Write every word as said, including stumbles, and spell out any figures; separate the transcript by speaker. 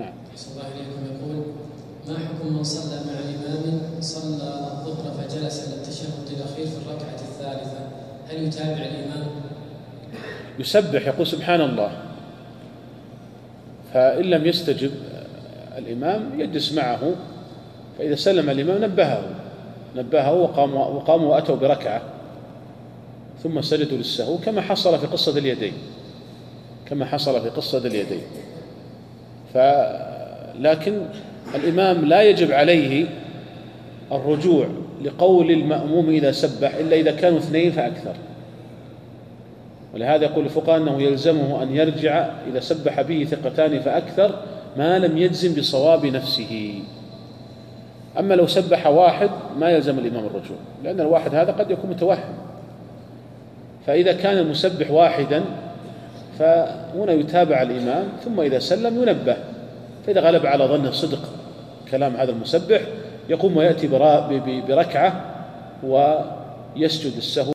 Speaker 1: نعم.
Speaker 2: صلى الله عليكم. يقول: ما حكم من صلى مع الإمام صلى الظهر فجلس للتشهد الأخير في الركعة الثالثة، هل يتابع الإمام؟
Speaker 1: يسبح، يقول سبحان الله، فإن لم يستجب الإمام يجلس معه، فإذا سلم الإمام نبهه نبهه وقاموا وقاموا وأتوا بركعة ثم سجدوا للسهو، كما حصل في قصة اليدين كما حصل في قصة اليدين. فلكن الإمام لا يجب عليه الرجوع لقول المأموم إذا سبح إلا إذا كانوا اثنين فأكثر، ولهذا يقول الفقهاء أنه يلزمه أن يرجع إذا سبح به ثقتان فأكثر ما لم يجزم بصواب نفسه. أما لو سبح واحد ما يلزم الإمام الرجوع، لأن الواحد هذا قد يكون متوهم. فإذا كان المسبح واحدا فهنا يتابع الإمام، ثم إذا سلم ينبه، فإذا غلب على ظنه صدق كلام هذا المسبح يقوم ويأتي بركعة ويسجد السهو.